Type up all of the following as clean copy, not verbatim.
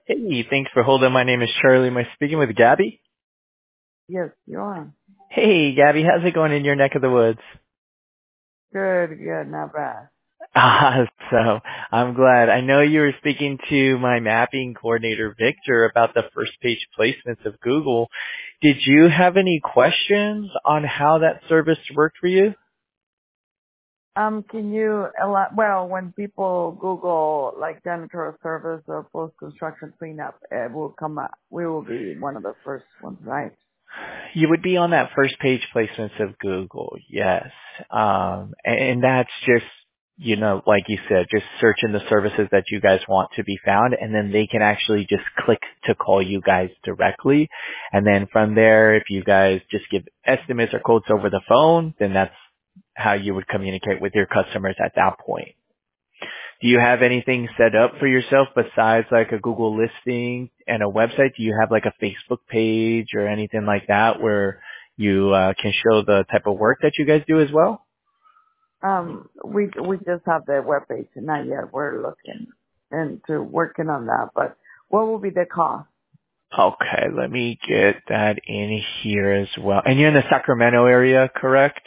Hey, thanks for holding. My name is Charlie. Am I speaking with Gabby? Yes, you are. Hey, Gabby, how's it going in your neck of the woods? Good, good, not bad. So I'm glad. I know you were speaking to my mapping coordinator, Victor, about the first page placements of Google. Did you have any questions on how that service worked for you? Can you well, when people Google like janitorial service or post-construction cleanup, it will come up. We will be one of the first ones, right? You would be on that first page placements of Google, yes. And that's just, like you said, just searching the services that you guys want to be found, and then they can actually just click to call you guys directly. And then from there, if you guys just give estimates or quotes over the phone, then that's how you would communicate with your customers at that point. Do you have anything set up for yourself besides like a Google listing and a website? Do you have like a Facebook page or anything like that where you can show the type of work that you guys do as well? We just have the webpage, not yet. We're looking into working on that. But what will be the cost? Okay, let me get that in here as well. And you're in the Sacramento area, correct?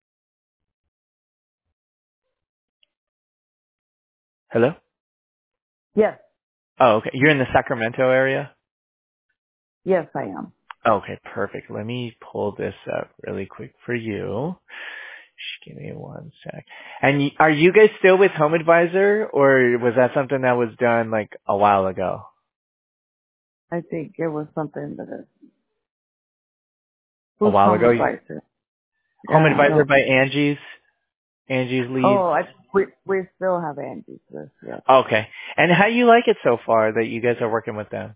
Hello? Yes, Oh, okay. You're in the Sacramento area? yes, I am. Okay, perfect. Let me pull this up really quick for you. Just give me one sec. And are you guys still with Home Advisor, or was that something that was done like a while ago? I think it was something that is. A Who's while home ago? advisor? Home Yeah, I Advisor don't. by Angie's leads. Oh, we still have Angie's list. Yes. Okay. And how you like it so far that you guys are working with them?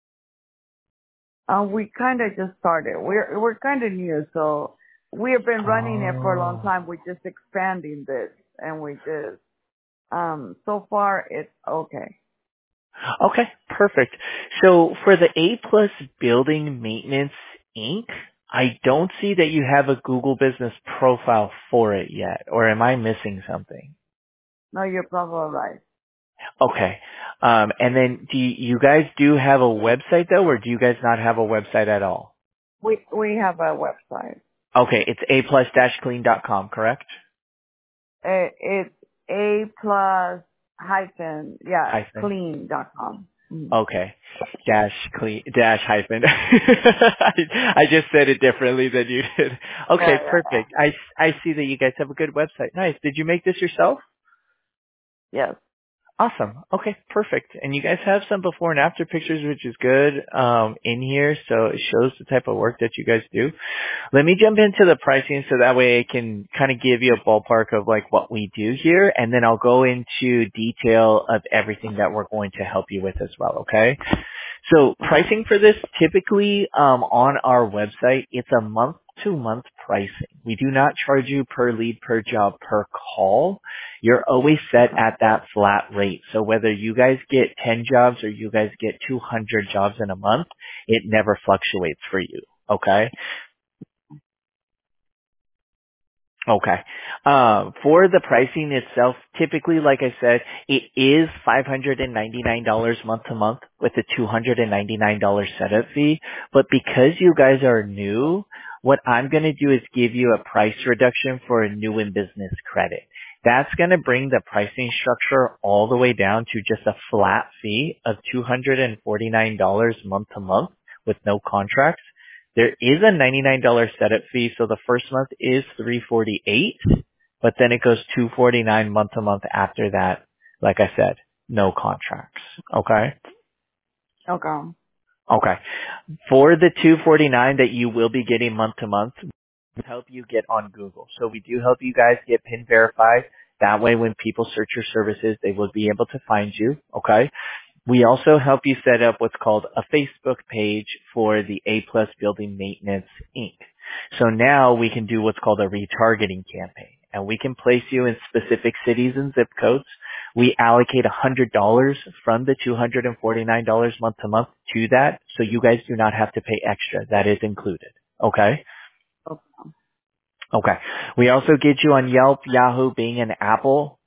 We kind of just started. We're kind of new, so we have been running it for a long Oh. time. We're just expanding this, and we just so far it's okay. Okay, perfect. So for the A Plus Building Maintenance Inc., I don't see that you have a Google Business profile for it yet, or am I missing something? No, you're probably right. Okay. And then you guys do have a website though, or do you guys not have a website at all? We have a website. Okay, it's a-plus-clean.com, correct? It's a plus hyphen Hyphen. clean.com. Okay. Dash hyphen. I just said it differently than you did. Yeah, Okay, yeah. perfect. I see that you guys have a good website. Nice. Did you make this yourself? Yes. Awesome. Okay, perfect. And you guys have some before and after pictures, which is good, in here. So it shows the type of work that you guys do. Let me jump into the pricing so that way I can kind of give you a ballpark of like what we do here, and then I'll go into detail of everything that we're going to help you with as well, okay? So Okay. pricing for this typically on our website, it's a month to month pricing. We do not charge you per lead, per job, per call. You're always set Okay. at that flat rate. So whether you guys get 10 jobs or you guys get 200 jobs in a month, it never fluctuates for you. Okay? Okay. For the pricing itself, typically, like I said, it is $599 month to month with a $299 setup fee. But because you guys are new, what I'm going to do is give you a price reduction for a new in business credit. That's going to bring the pricing structure all the way down to just a flat fee of $249 month to month with no contracts. There is a $99 setup fee, so the first month is $348, but then it goes $249 month to month after that. Like I said, no contracts. Okay? Okay. Okay. For the $249 that you will be getting month to month, we help you get on Google. So we do help you guys get PIN verified. That way when people search your services, they will be able to find you. Okay? We also help you set up what's called a Facebook page for the A Plus Building Maintenance Inc. So now we can do what's called a retargeting campaign, and we can place you in specific cities and zip codes. We allocate $100 from the $249 month to month to that, so you guys do not have to pay extra. That is included. Okay? Okay. Okay. We also get you on Yelp, Yahoo, Bing, and Apple.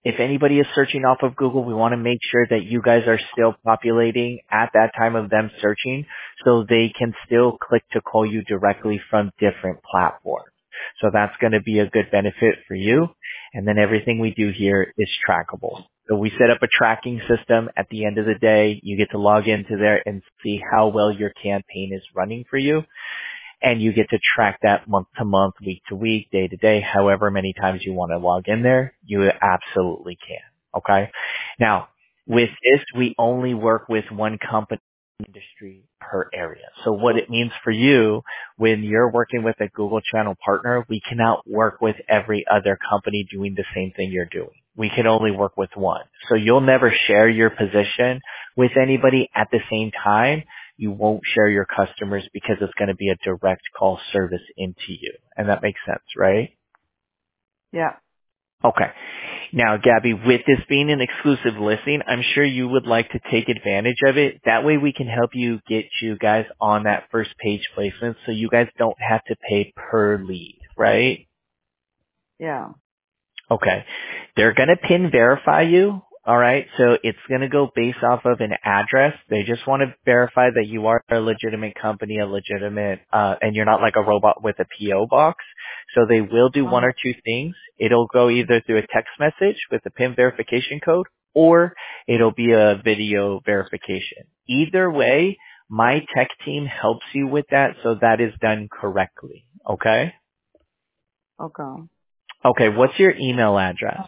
if anybody is searching off of Google, we want to make sure that you guys are still populating at that time of them searching so they can still click to call you directly from different platforms. So that's going to be a good benefit for you. And then everything we do here is trackable. So we set up a tracking system. At the end of the day, you get to log into there and see how well your campaign is running for you. And you get to track that month to month, week to week, day to day, however many times you want to log in there, you absolutely can. Okay. Now, with this, we only work with one company industry per area. So what it means for you, when you're working with a Google channel partner, we cannot work with every other company doing the same thing you're doing. We can only work with one. So you'll never share your position with anybody at the same time. You won't share your customers because it's going to be a direct call service into you. And that makes sense, right? Yeah. Okay. Now, Gabby, with this being an exclusive listing, I'm sure you would like to take advantage of it. That way we can help you get you guys on that first page placement so you guys don't have to pay per lead, right? Yeah. Okay. They're going to pin verify you. All right. So it's going to go based off of an address. They just want to verify that you are a legitimate company, and you're not like a robot with a PO box. So they will do one or two things. It'll go either through a text message with a pin verification code, or it'll be a video verification. Either way, my tech team helps you with that so that is done correctly. Okay. Okay. Okay. What's your email address?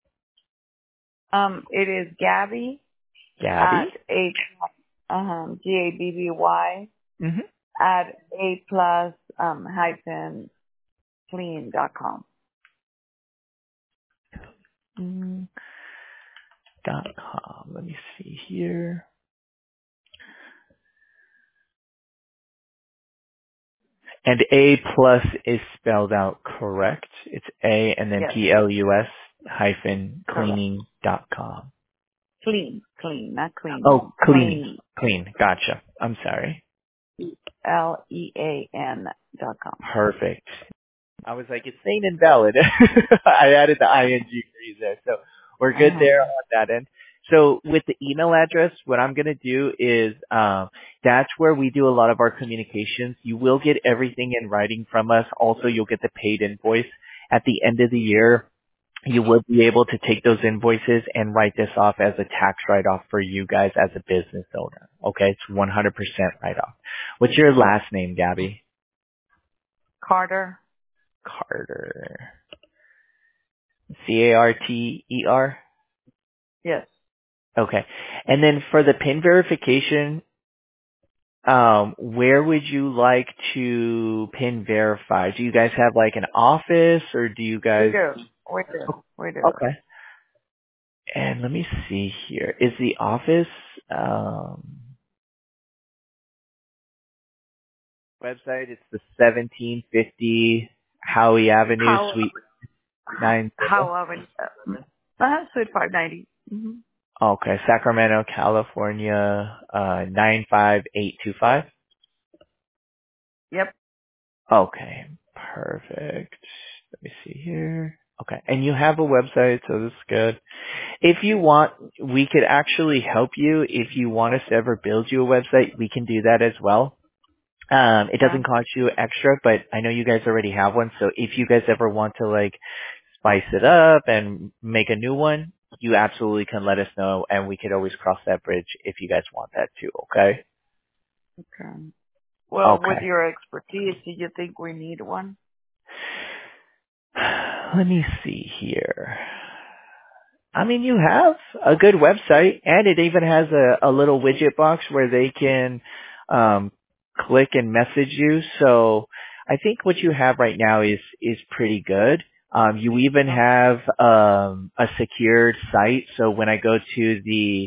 It is Gabby Gabby? Gabby Mm-hmm. at a plus hyphen clean.com. .com. Let me see here. And A plus is spelled out correct. It's A and then Yes. PLUS hyphen Correct. cleaning.com. Clean, not cleaning. Oh, clean. Gotcha. I'm sorry. LEAN.com. Perfect. I was like, it's saying invalid. I added the ing for you there. So we're good there on that end. So with the email address, what I'm going to do is that's where we do a lot of our communications. You will get everything in writing from us. Also, you'll get the paid invoice. At the end of the year, you will be able to take those invoices and write this off as a tax write-off for you guys as a business owner. Okay, it's 100% write-off. What's your last name, Gabby? Carter. Carter. Carter? Yes. Okay. And then for the PIN verification, where would you like to PIN verify? Do you guys have like an office or do you guys? We do. Okay. And let me see here. Is the office, website, it's the 1750 Howie Avenue, Suite 9. However, Suite 590. Mm-hmm. Okay, Sacramento, California, 95825. Yep. Okay, perfect. Let me see here. Okay, and you have a website, so this is good. If you want, we could actually help you. If you want us to ever build you a website, we can do that as well. It doesn't cost you extra, but I know you guys already have one, so if you guys ever want to like spice it up and make a new one, you absolutely can let us know, and we could always cross that bridge if you guys want that too, okay? Okay. Well, with Okay. your expertise, do you think we need one? Let me see here. I mean, you have a good website, and it even has a little widget box where they can click and message you. So I think what you have right now is pretty good. You even have a secured site. So when I go to the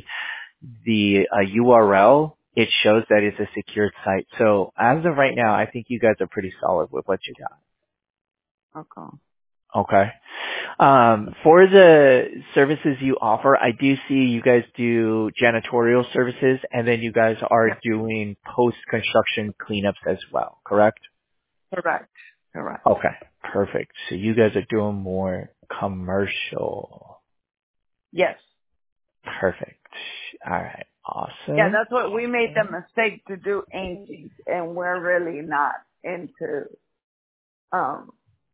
URL, it shows that it's a secured site. So as of right now, I think you guys are pretty solid with what you got. Okay. Okay. For the services you offer, I do see you guys do janitorial services, and then you guys are doing post-construction cleanups as well, correct? Correct. Okay, perfect. So you guys are doing more commercial. Yes. Perfect. All right. Yeah, Awesome. that's what we made the mistake to do Angie's, and we're really not into, um,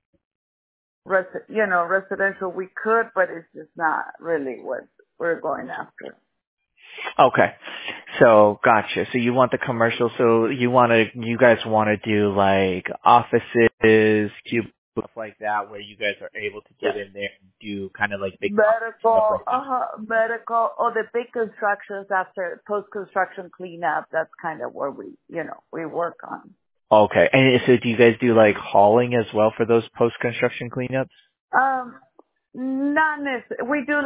residential. We could, but it's just not really what we're going after. Okay. So gotcha. So you want the commercial. So you guys want to do like offices, cubicles, stuff like that, where you guys are able to get in there and do kind of like big stuff Medical, like that. medical, or the big constructions after post-construction cleanup. That's kind of where we work on. Okay. And so do you guys do like hauling as well for those post-construction cleanups? Not necessarily. We do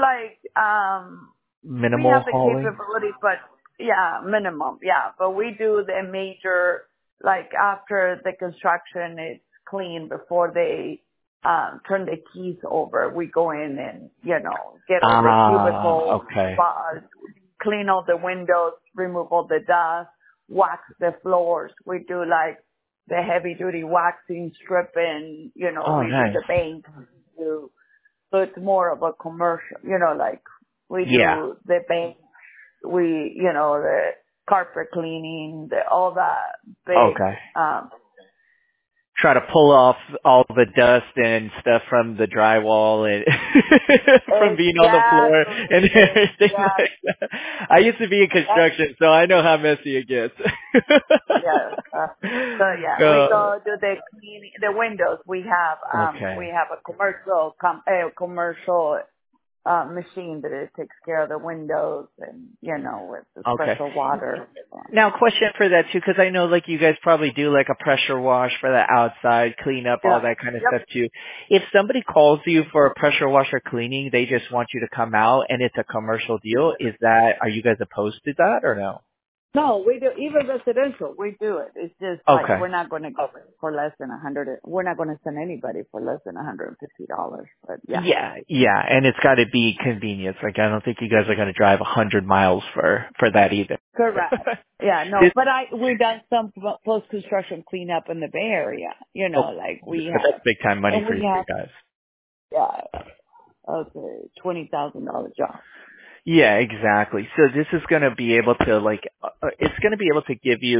we Minimal have the hauling? capability, but yeah, minimum, yeah. But we do the major, like after the construction is clean, before they turn the keys over, we go in and, get all the cubicles, Okay. clean all the windows, remove all the dust, wax the floors. We do like the heavy duty waxing, stripping, Oh, we do nice. the paint, so it's more of a commercial, like we Yeah. do the paint, the carpet cleaning, all that big, Okay. Try to pull off all the dust and stuff from the drywall and from being on the floor and everything yeah, like that. I used to be in construction, so I know how messy it gets. yeah. So yeah, we go do the cleaning, the windows. We have Okay. a commercial machine that it takes care of the windows and, with the Okay. special water. Now, question for that too, because I know like you guys probably do like a pressure wash for the outside, clean up, all Yeah. that kind of stuff too. If somebody calls you for a pressure washer cleaning, they just want you to come out and it's a commercial deal, are you guys opposed to that or no? No, we do, even residential, we do it. It's just like, Okay. we're not going to go for less than 100. We're not going to send anybody for less than $150, but yeah. Yeah, and it's got to be convenience. Like I don't think you guys are going to drive 100 miles for that either. Correct. Yeah, no, but we've done some post-construction cleanup in the Bay Area, like we But that's have, big time money and for we you have, guys. yeah, okay, $20,000 job. Yeah, exactly. So this is going to be able to it's going to be able to give you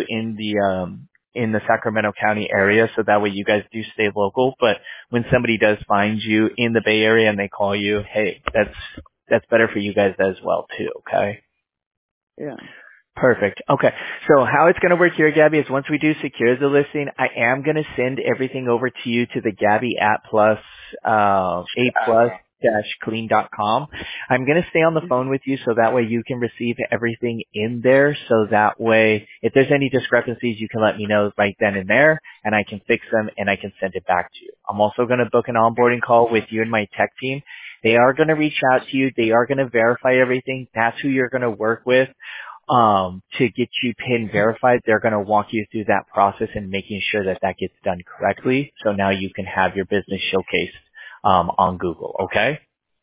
in the Sacramento County area, so that way you guys do stay local. But when somebody does find you in the Bay Area and they call you, hey, that's better for you guys as well too. Okay. Yeah. Perfect. Okay. So how it's going to work here, Gabby, is once we do secure the listing, I am going to send everything over to you to the Gabby at plus, A plus dash clean.com. I'm going to stay on the phone with you so that way you can receive everything in there. So that way, if there's any discrepancies, you can let me know right then and there and I can fix them and I can send it back to you. I'm also going to book an onboarding call with you and my tech team. They are going to reach out to you. They are going to verify everything. That's who you're going to work with to get you PIN verified. They're going to walk you through that process and making sure that that gets done correctly. So now you can have your business showcased on Google. Okay.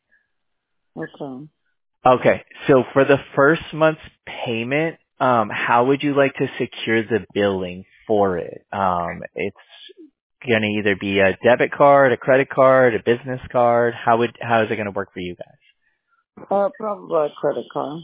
Okay. Okay. So for the first month's payment, how would you like to secure the billing for it? It's going to either be a debit card, a credit card, a business card. How is it going to work for you guys? Probably a credit card.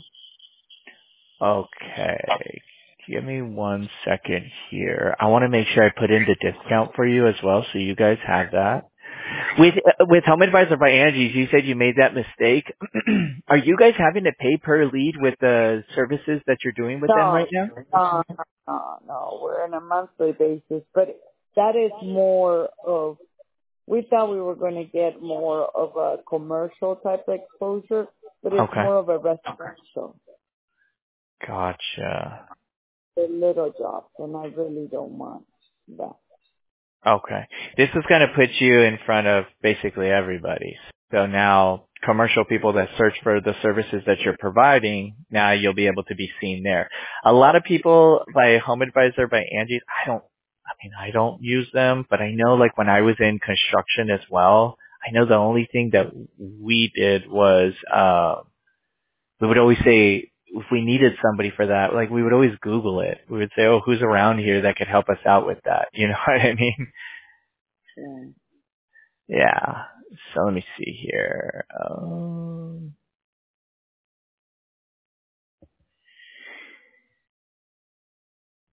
Okay. Give me 1 second here. I want to make sure I put in the discount for you as well, so you guys have that. With Home Advisor by Angie's, you said you made that mistake. Are you guys having to pay per lead with the services that you're doing with them No, right now? no, we're on a monthly basis, but that is more of, we thought we were going to get more of a commercial type of exposure, but it's Okay. more of a residential, Gotcha. a little jobs, and I really don't want that. Okay. This is going to put you in front of basically everybody. So now commercial people that search for the services that you're providing, now you'll be able to be seen there. A lot of people by Home Advisor by Angie, I don't use them, but I know like when I was in construction as well, I know the only thing that we did was, we would always say, if we needed somebody for that, like we would always Google it. We would say, oh, who's around here that could help us out with that? You know what I mean? Yeah. Yeah. So let me see here.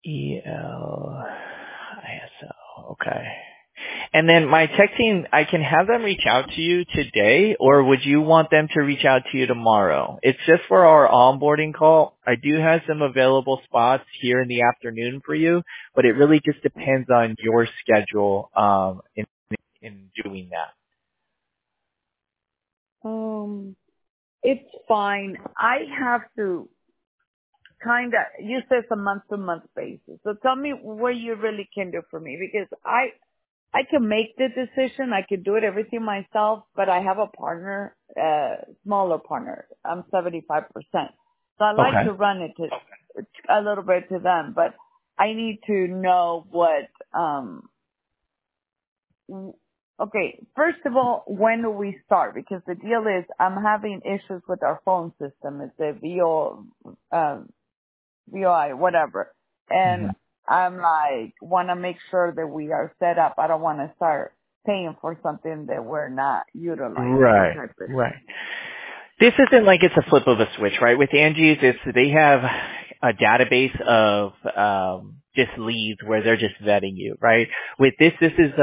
ELISO. Okay. And then my tech team, I can have them reach out to you today, or would you want them to reach out to you tomorrow? It's just for our onboarding call. I do have some available spots here in the afternoon for you, but it really just depends on your schedule in doing that. It's fine. I have to you said it's a month-to-month basis. So tell me what you really can do for me, because I can make the decision. I can do it everything myself, but I have a partner, smaller partner. I'm 75%. So I like to run it a little bit to them, but I need to know what, okay, first of all, when do we start? Because the deal is I'm having issues with our phone system. It's a VOI, whatever. And I'm like, want to make sure that we are set up. I don't want to start paying for something that we're not utilizing. Right. This isn't like it's a flip of a switch, right? With Angie's, they have a database of just leads where they're just vetting you, right? With this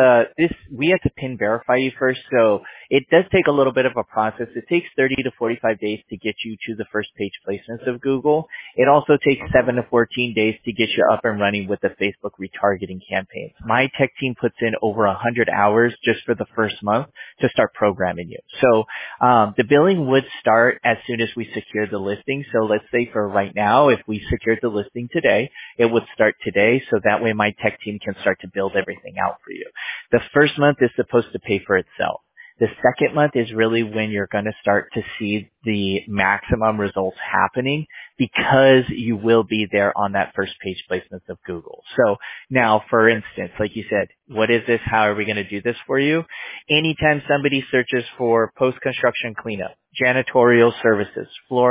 we have to PIN verify you first, so it does take a little bit of a process. It takes 30 to 45 days to get you to the first page placements of Google. It also takes 7 to 14 days to get you up and running with the Facebook retargeting campaigns. My tech team puts in over 100 hours just for the first month to start programming you. So the billing would start as soon as we secure the listing. So let's say for right now, if we secured the listing today, it would start today, so that way my tech team can start to build everything out for you. The first month is supposed to pay for itself. The second month is really when you're going to start to see the maximum results happening, because you will be there on that first page placements of Google. So now, for instance, like you said, what is this? How are we going to do this for you? Anytime somebody searches for post-construction cleanup, janitorial services,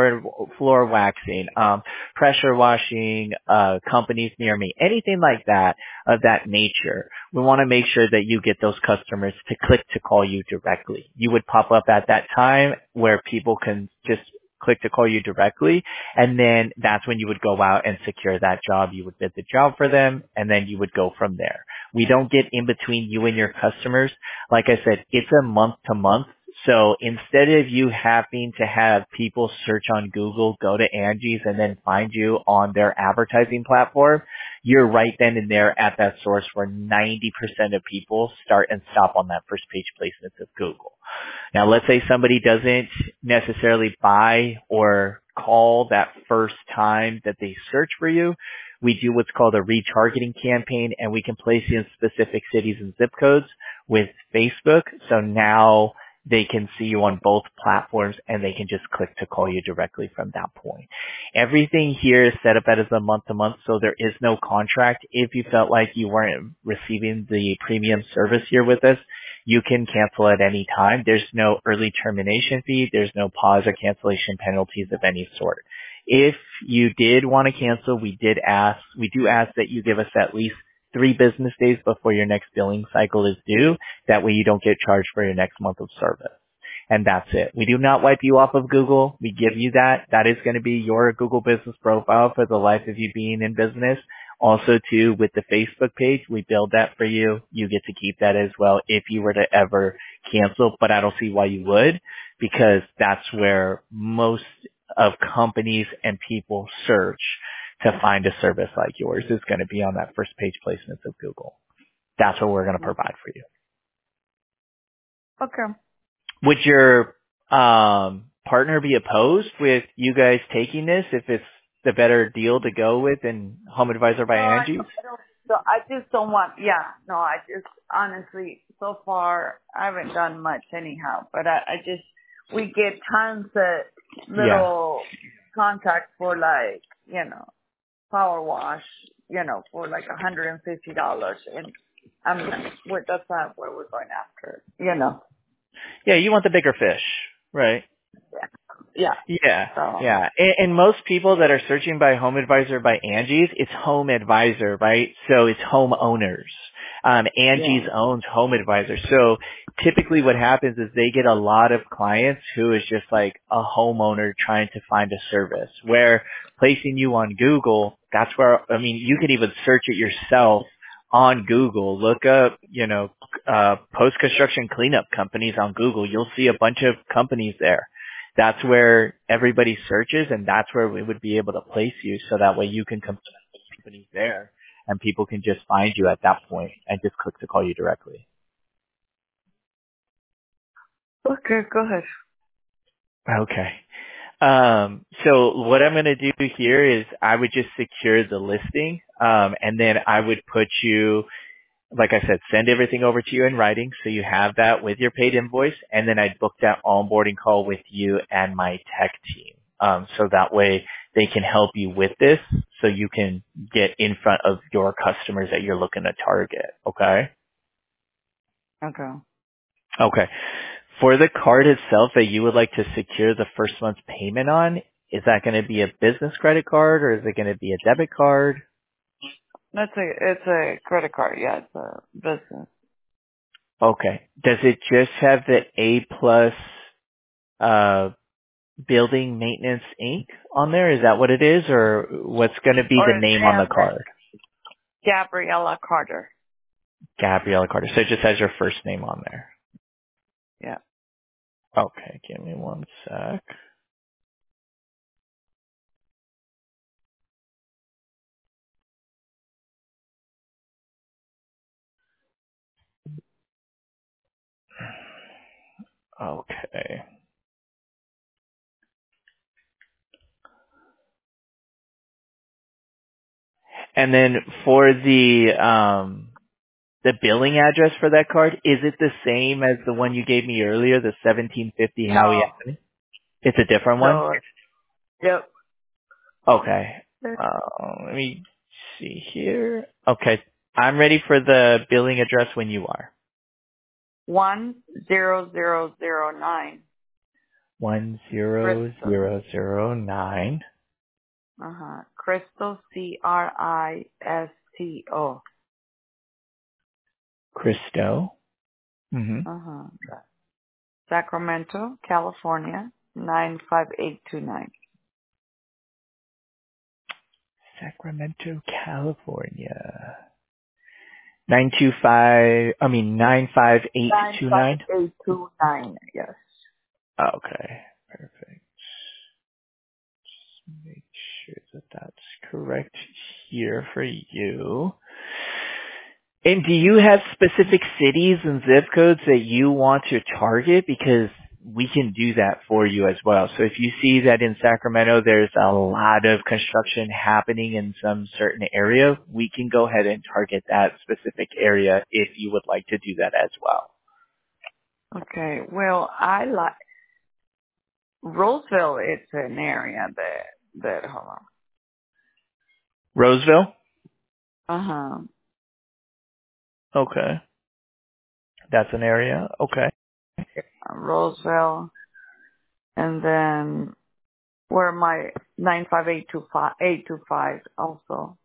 floor waxing, pressure washing, companies near me, anything like that of that nature, we want to make sure that you get those customers to click to call you directly. You would pop up at that time where people can just click to call you directly, and then that's when you would go out and secure that job. You would bid the job for them, and then you would go from there. We don't get in between you and your customers. Like I said, it's a month to month. So instead of you having to have people search on Google, go to Angie's, and then find you on their advertising platform, you're right then and there at that source where 90% of people start and stop on that first page placements of Google. Now, let's say somebody doesn't necessarily buy or call that first time that they search for you. We do what's called a retargeting campaign, and we can place you in specific cities and zip codes with Facebook. So now they can see you on both platforms, and they can just click to call you directly from that point. Everything here is set up as a month-to-month, so there is no contract. If you felt like you weren't receiving the premium service here with us, you can cancel at any time. There's no early termination fee. There's no pause or cancellation penalties of any sort. If you did want to cancel, we do ask that you give us at least 3 business days before your next billing cycle is due. That way you don't get charged for your next month of service. And that's it. We do not wipe you off of Google. We give you that. That is going to be your Google business profile for the life of you being in business. Also, too, with the Facebook page, we build that for you. You get to keep that as well if you were to ever cancel, but I don't see why you would, because that's where most of companies and people search to find a service like yours is going to be on that first page placements of Google. That's what we're going to provide for you. Okay. Would your partner be opposed with you guys taking this if it's the better deal to go with than Home Advisor by Angie? I just don't want, I just honestly, so far, I haven't done much anyhow, but we get tons of little contacts for like, power wash, for like $150, and that's not what we're going after, Yeah, you want the bigger fish, right? Yeah. And most people that are searching by Home Advisor by Angie's, it's Home Advisor, right? So it's homeowners. Angie's owns Home Advisor. So typically what happens is they get a lot of clients who is just like a homeowner trying to find a service, where placing you on Google That's where, I mean, you can even search it yourself on Google. Look up, post-construction cleanup companies on Google. You'll see a bunch of companies there. That's where everybody searches, and that's where we would be able to place you, so that way you can come to companies there, and people can just find you at that point and just click to call you directly. Okay, go ahead. Okay. So what I'm going to do here is I would just secure the listing, and then I would put you, like I said, send everything over to you in writing so you have that with your paid invoice, and then I'd book that onboarding call with you and my tech team. So that way they can help you with this so you can get in front of your customers that you're looking to target. Okay? Okay. Okay. For the card itself that you would like to secure the first month's payment on, is that going to be a business credit card or is it going to be a debit card? It's a credit card. Yeah, it's a business. Okay. Does it just have the A plus Building Maintenance Inc. on there? Is that what it is, or what's going to be Or the it's name on the card? Gabriella Carter. Gabriella Carter. So it just has your first name on there. Yeah. Okay, give me one sec. Okay. And then for the billing address for that card, is it the same as the one you gave me earlier, the 1750 Howie No. Avenue? It's a different one? No. Yep. Okay. Let me see here. Okay. I'm ready for the billing address when you are. 10009. Crystal. 10009. Cristo, Cristo. Cristo. Mm-hmm. Sacramento, California, 95829. Sacramento, California. 95829? 95829, yes. Okay. Perfect. Make sure that that's correct here for you. And do you have specific cities and zip codes that you want to target? Because we can do that for you as well. So if you see that in Sacramento there's a lot of construction happening in some certain area, we can go ahead and target that specific area if you would like to do that as well. Okay, well, I like Roseville. It's an area that hold Roseville? on. Okay. That's an area. Okay. Roseville, and then where my 95825 also.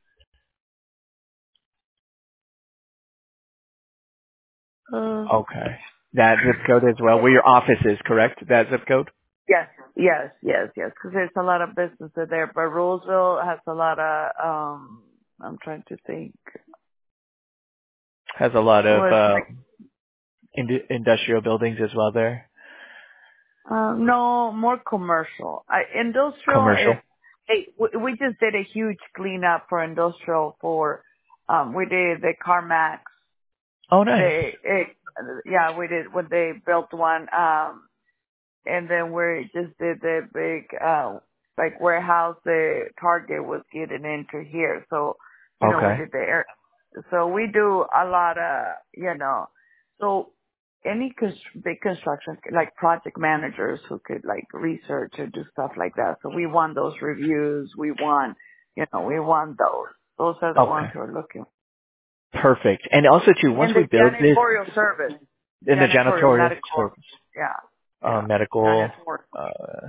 Okay. That zip code as well, where your office is, correct? That zip code? Yes. Because there's a lot of businesses there, but Roseville has a lot of. I'm trying to think. Has a lot of Was industrial buildings as well there. no, more commercial. Industrial Commercial. is. We just did a huge cleanup for industrial for. We did the CarMax. Oh, nice. We did when they built one. And then we just did the big, like warehouse the Target was getting into here. So, we Okay. did the air. So we do a lot of, so any big construction, like project managers who could like research or do stuff like that. So we want those reviews. We want, we want those. Those are the ones Okay. who are looking. Perfect. And also too, once And we the build this janitorial service. in the janitorial Medical. service, Yeah. medical, Janitorial.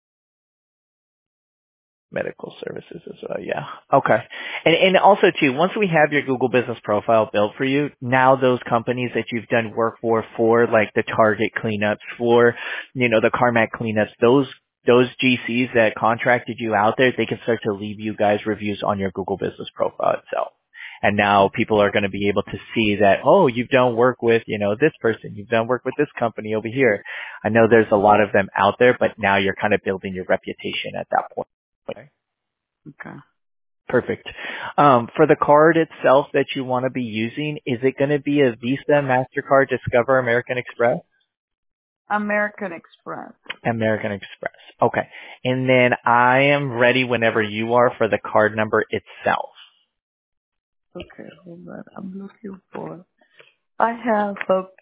medical services as well. Yeah. Okay. And also too, once we have your Google Business Profile built for you, now those companies that you've done work for like the Target cleanups, for, the CarMax cleanups, those those GCs that contracted you out there, they can start to leave you guys reviews on your Google Business Profile itself. And now people are going to be able to see that, oh, you've done work with, this person, you've done work with this company over here. I know there's a lot of them out there, but now you're kind of building your reputation at that point. Okay. Okay. Perfect. For the card itself that you want to be using, is it going to be a Visa, MasterCard, Discover, American Express? American Express. American Express. Okay. And then I am ready whenever you are for the card number itself. Okay, hold on. I'm looking for. I have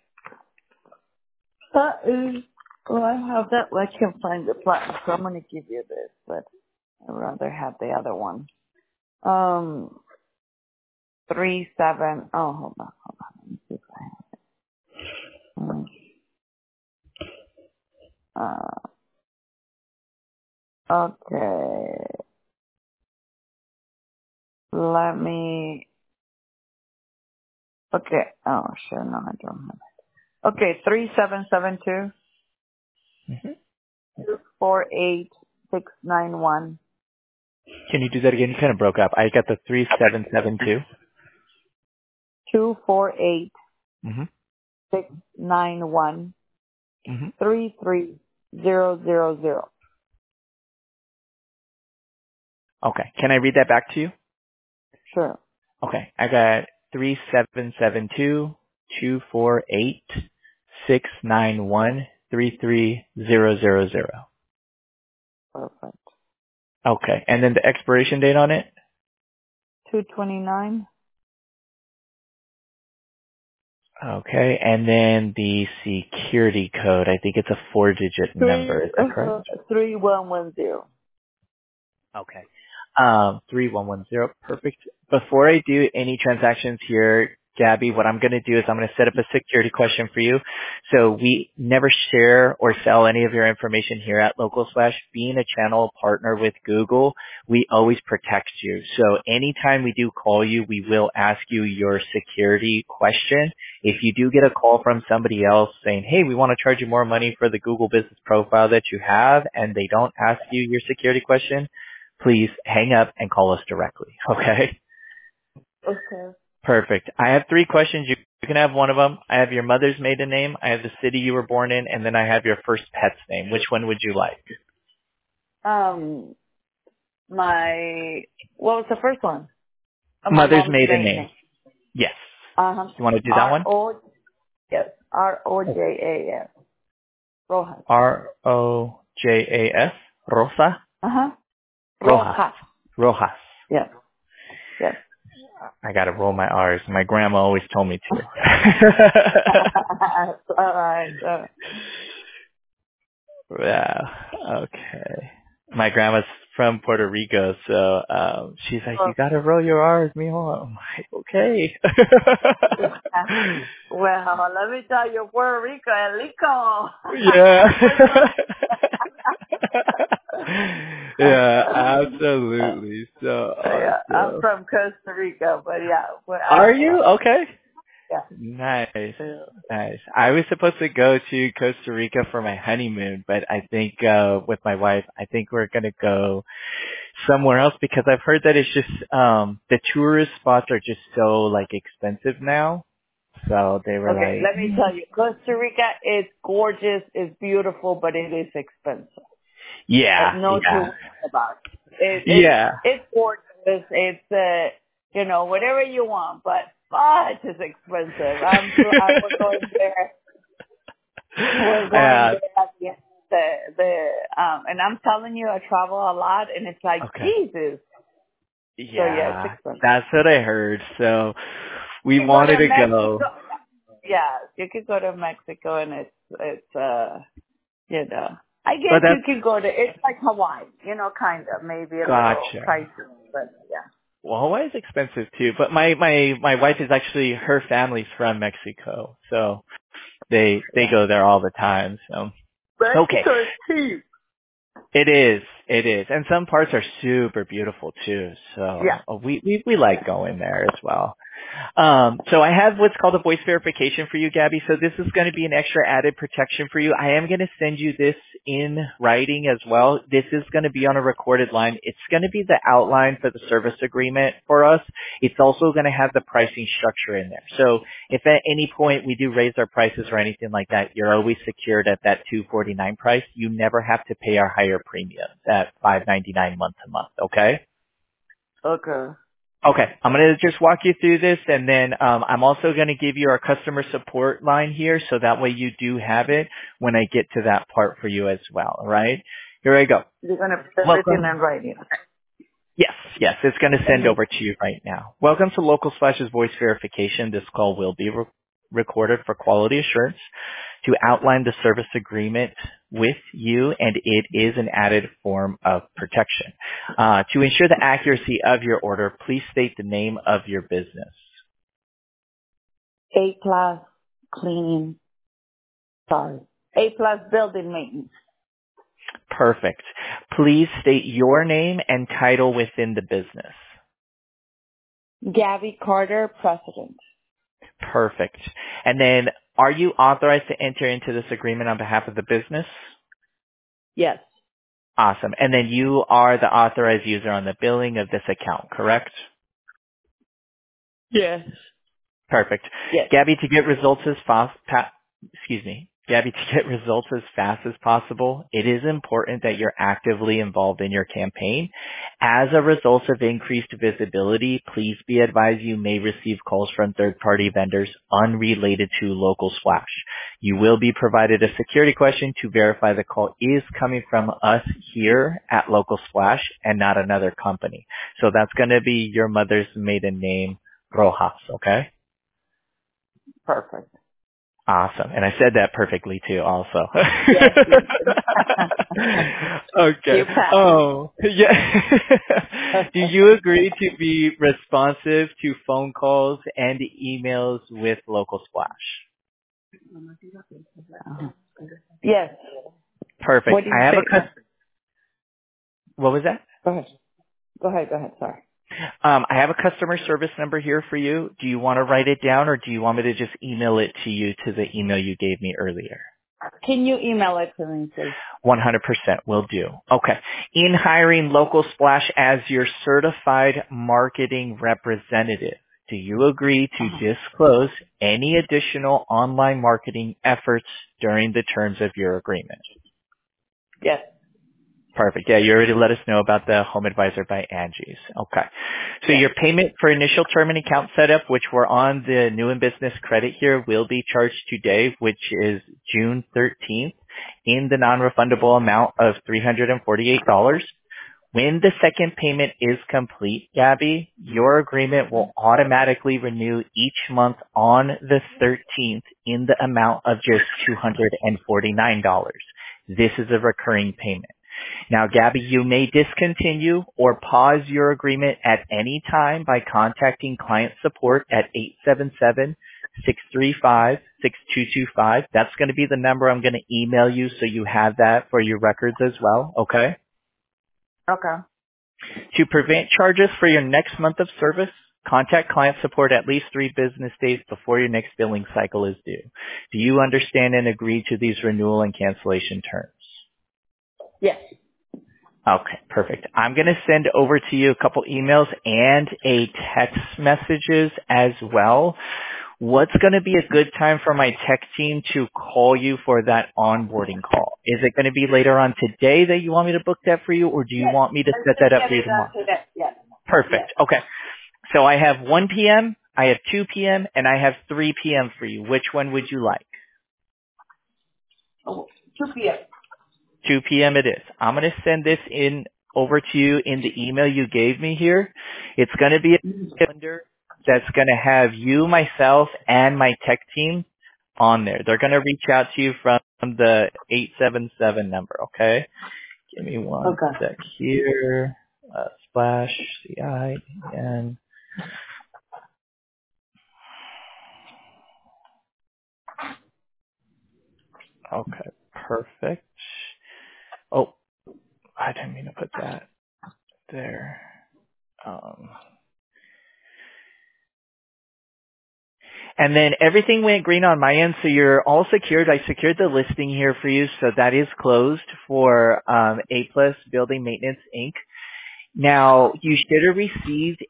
I have that. I can't find the platinum, so I'm gonna give you this, but I'd rather have the other one. 37. Oh, hold on. Let me see if I have it. Okay. Let me. Okay. Oh, sure. No, I don't have it. Okay, 3772 Mm-hmm. 248691. Can you do that again? You kind of broke up. I got the 3772. 248 Mm-hmm. 691 Mm-hmm. 33000. Okay. Can I read that back to you? Sure. Okay. I got 3772 248 691 33000. Perfect. Okay. And then the expiration date on it? 229. Okay. And then the security code. I think it's a 4-digit number. Is that correct? 3110. Okay. 3110. Perfect. Before I do any transactions here, Gabby, what I'm going to do is I'm going to set up a security question for you. So we never share or sell any of your information here at Local Slash. Being a channel partner with Google, we always protect you. So anytime we do call you, we will ask you your security question. If you do get a call from somebody else saying, hey, we want to charge you more money for the Google Business Profile that you have, and they don't ask you your security question, please hang up and call us directly. Okay? Okay. Perfect. I have 3 questions. You can have one of them. I have your mother's maiden name. I have the city you were born in, and then I have your first pet's name. Which one would you like? What was the first one? My Mother's mom's maiden maiden name. name. Yes. Uh-huh. You want to do that one? Yes. Rojas. Rojas. Rojas. Rosa? Uh-huh. Rojas. Rojas. Yes. Yes. I gotta roll my R's. My grandma always told me to. All right. Yeah. Okay. My grandma's from Puerto Rico, so she's like, you gotta roll your R's, mijo. I'm like, okay. Well, let me tell you, Puerto Rico, El Lico. Yeah. Yeah, absolutely. So Yeah, I'm awesome. from Costa Rica, but yeah. Are you? Okay. Yeah. Nice. Nice. I was supposed to go to Costa Rica for my honeymoon, but I think with my wife, I think we're gonna go somewhere else because I've heard that it's just the tourist spots are just so like expensive now. So they were Okay, like, let me tell you, Costa Rica is gorgeous, it's beautiful, but it is expensive. yeah, No two yeah, ways about it. yeah. It's gorgeous. It's whatever you want, but fudge is expensive. We're going there. We're going Yeah. there at the end of and I'm telling you, I travel a lot, and it's like Okay. Jesus. So yeah, it's Yeah, expensive. that's what I heard. So we You go wanted to to Mexico. go. Yeah, you could go to Mexico, and I But guess you that's could go to, it's like Hawaii, kind of, maybe a little gotcha. pricey, but yeah. Well, Hawaii is expensive too, but my wife is actually, her family's from Mexico, so they Yeah. go there all the time. So okay, Mexico is cheap. it is, and some parts are super beautiful too. So Yeah. we like going there as well. So I have what's called a voice verification for you, Gabby. So this is going to be an extra added protection for you. I am going to send you this in writing as well. This is going to be on a recorded line. It's going to be the outline for the service agreement for us. It's also going to have the pricing structure in there. So if at any point we do raise our prices or anything like that, you're always secured at that $249 price. You never have to pay our higher premiums at $599 month to month. Okay? Okay. Okay, I'm going to just walk you through this, and then I'm also going to give you our customer support line here, so that way you do have it when I get to that part for you as well, all right? Here I go. You're going to put everything Welcome. in writing. Yes, it's going to send Okay. over to you right now. Welcome to Local Splash's voice verification. This call will be recorded for quality assurance to outline the service agreement with you, and it is an added form of protection. To ensure the accuracy of your order, please state the name of your business. A+ cleaning. Sorry. A+ building maintenance. Perfect. Please state your name and title within the business. Gabby Carter, president. Perfect. And then, are you authorized to enter into this agreement on behalf of the business? Yes. Awesome. And then you are the authorized user on the billing of this account, correct? Yes. Perfect. Yes. Gabby, to get results as Gabby, to get results as fast as possible, it is important that you're actively involved in your campaign. As a result of increased visibility, please be advised you may receive calls from third-party vendors unrelated to Local Splash. You will be provided a security question to verify the call is coming from us here at Local Splash and not another company. So that's going to be your mother's maiden name, Rojas, okay? Perfect. Awesome. And I said that perfectly too also. Yes. Okay. You passed. Oh, yeah. Do you agree to be responsive to phone calls and emails with Local Splash? Yes. Perfect. What do you I have a think? what was that? Go ahead. Go ahead. Sorry. I have a customer service number here for you. Do you want to write it down or do you want me to just email it to you to the email you gave me earlier? Can you email it to me, please? 100% will do. Okay. In hiring Local Splash as your certified marketing representative, do you agree to disclose any additional online marketing efforts during the terms of your agreement? Yes. Perfect. Yeah, you already let us know about the Home Advisor by Angie's. Okay. So Yes. your payment for initial term and account setup, which we're on the new and business credit here, will be charged today, which is June 13th, in the non-refundable amount of $348. When the second payment is complete, Gabby, your agreement will automatically renew each month on the 13th in the amount of just $249. This is a recurring payment. Now, Gabby, you may discontinue or pause your agreement at any time by contacting client support at 877-635-6225. That's going to be the number I'm going to email you so you have that for your records as well, okay? Okay. To prevent charges for your next month of service, contact client support at least 3 business days before your next billing cycle is due. Do you understand and agree to these renewal and cancellation terms? Yes. Okay, perfect. I'm going to send over to you a couple emails and a text messages as well. What's going to be a good time for my tech team to call you for that onboarding call? Is it going to be later on today that you want me to book that for you, or do you Yes. want me to Let's set just that up get for you it done tomorrow? today. Yes. Yes. Perfect. Okay. So I have 1 p.m., I have 2 p.m., and I have 3 p.m. for you. Which one would you like? Oh, 2 p.m. 2 p.m. it is. I'm going to send this in over to you in the email you gave me here. It's going to be a calendar that's going to have you, myself, and my tech team on there. They're going to reach out to you from the 877 number, okay? Give me one Okay. sec here. Splash, CIN. Okay, perfect. Oh, I didn't mean to put that there. And then everything went green on my end, so you're all secured. I secured the listing here for you, so that is closed for A Plus Building Maintenance Inc. Now, you should have received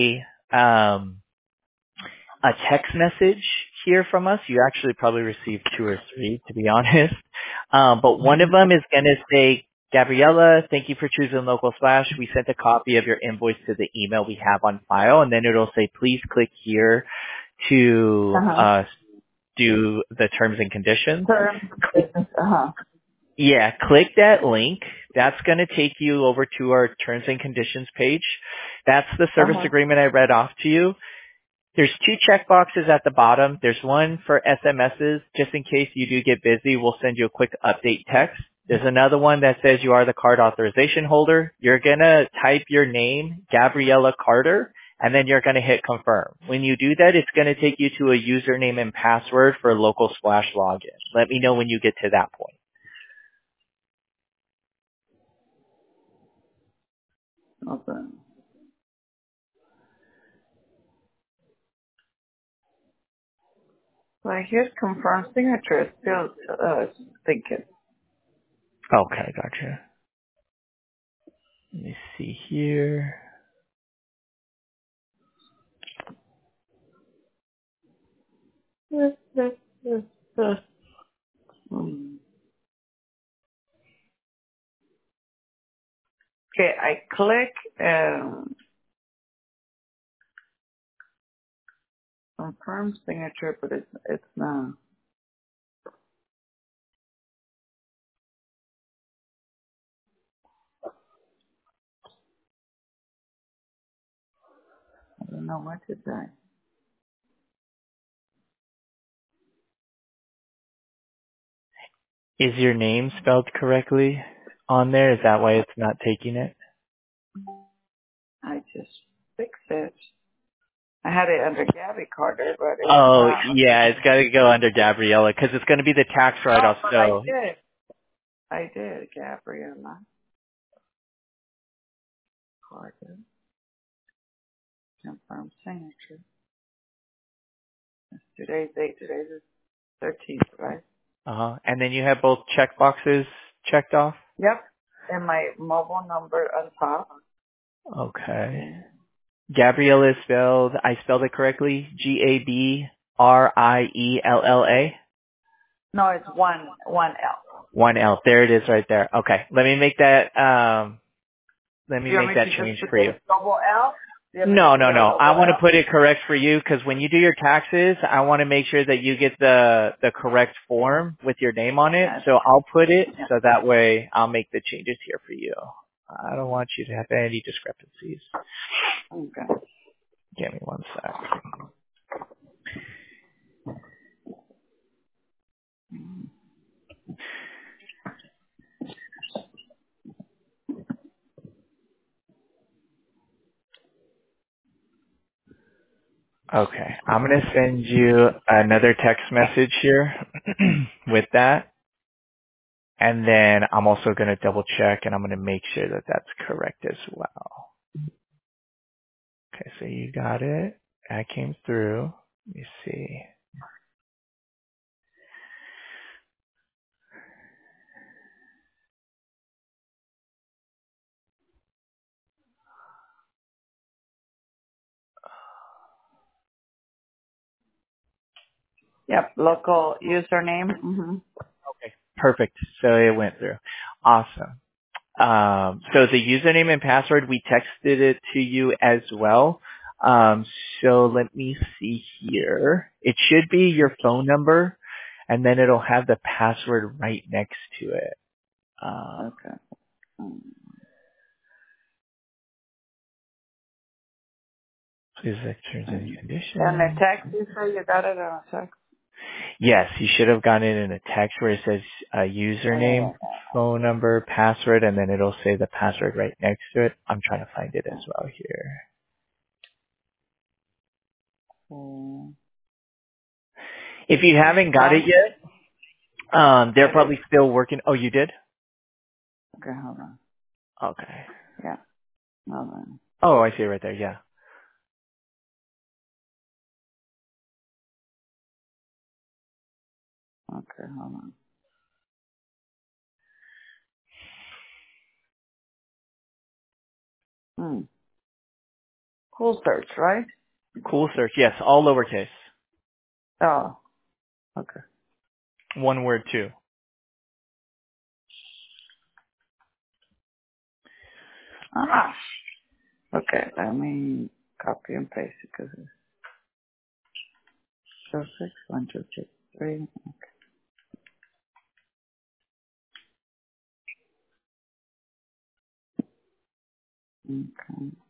a text message here from us. You actually probably received 2 or 3, to be honest. But one of them is going to say, Gabriela, thank you for choosing Local Splash. We sent a copy of your invoice to the email we have on file, and then it'll say, please click here to do the terms and conditions. Yeah, click that link. That's going to take you over to our terms and conditions page. That's the service agreement I read off to you. There's 2 check boxes at the bottom. There's one for SMSs. Just in case you do get busy, we'll send you a quick update text. There's another one that says you are the card authorization holder. You're going to type your name, Gabriela Carter, and then you're going to hit confirm. When you do that, it's going to take you to a username and password for Local Splash login. Let me know when you get to that point. Okay. Well, here's confirm signature. It's still thinking. Okay, gotcha. Let me see here. Okay, I click confirm signature, but it's not. I don't know what to say. Is your name spelled correctly on there? Is that why it's not taking it? I just fixed it. I had it under Gabby Carter, but it's Oh, not. yeah, it's got to go under Gabriella because it's going to be the tax write-off. But So, I did, Gabriella Carter. Confirm signature. Today's date. Today's the 13th, right? and then you have both check boxes checked off. Yep. And my mobile number on top. Okay. Gabriella is spelled. I spelled it correctly. Gabriella. No, it's one L. 1L. There it is, right there. Okay. Let me make that. Let Do me you want make me that to change just put for you. the double L? Do you want me No, to no, put a no. I double want to L? put it correct for you because when you do your taxes, I want to make sure that you get the correct form with your name on it. So I'll put it so that way I'll make the changes here for you. I don't want you to have any discrepancies. Okay. Give me one sec. Okay. I'm going to send you another text message here with that. And then I'm also going to double check and I'm going to make sure that that's correct as well. Okay, so you got it. That came through. Let me see. Yep. Local username. Okay, perfect. So it went through. Awesome. So the username and password, we texted it to you as well. So let me see here. It should be your phone number, and then it'll have the password right next to it. Okay. Please check terms and And the conditions. text, you say you got it on a text? Yes, you should have gotten it in a text where it says username, phone number, password, and then it'll say the password right next to it. I'm trying to find it as well here. If you haven't got it yet, they're probably still working. Oh, you did? Okay, hold on. Okay. Yeah, hold on. Oh, I see it right there. Yeah. Okay, hold on. Cool search, right? Cool search. Yes, all lowercase. Oh, okay. One word too. Ah, okay. Let me copy and paste it because it's 061263. Okay.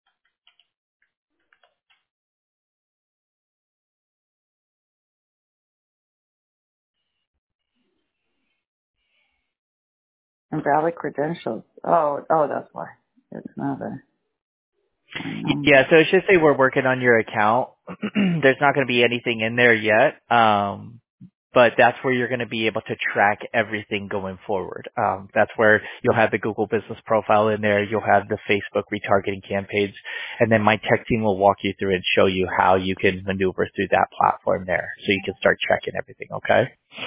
Invalid credentials. Oh, that's why. It's not my Yeah, number. so it should say we're working on your account. There's not going to be anything in there yet. But that's where you're going to be able to track everything going forward. That's where you'll have the Google Business Profile in there. You'll have the Facebook retargeting campaigns. And then my tech team will walk you through and show you how you can maneuver through that platform there so you can start tracking everything, okay?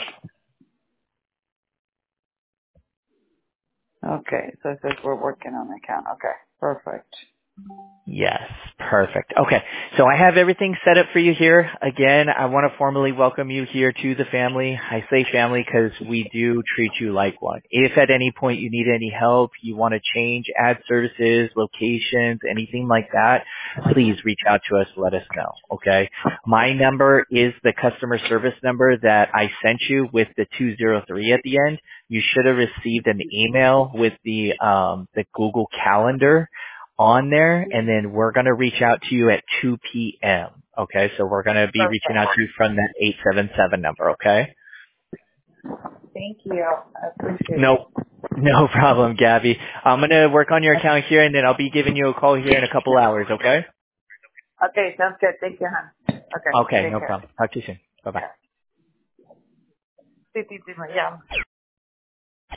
Okay, so it says we're working on the account. Okay, perfect. Yes, perfect. Okay, so I have everything set up for you here. Again, I want to formally welcome you here to the family. I say family because we do treat you like one. If at any point you need any help, you want to change ad services, locations, anything like that, please reach out to us. Let us know, okay? My number is the customer service number that I sent you with the 203 at the end. You should have received an email with the Google Calendar on there, and then we're going to reach out to you at 2 p.m. Okay, so we're going to be reaching out Perfect. to you from that 877 number, okay? Thank you. I appreciate it. No, no problem, Gabby. I'm going to work on your account here, and then I'll be giving you a call here in a couple hours, okay? Okay, sounds good. Thank you, hon. Okay, Okay, take no care. problem. Talk to you soon. Bye-bye. Yeah. Sí, sí, sí, me llama.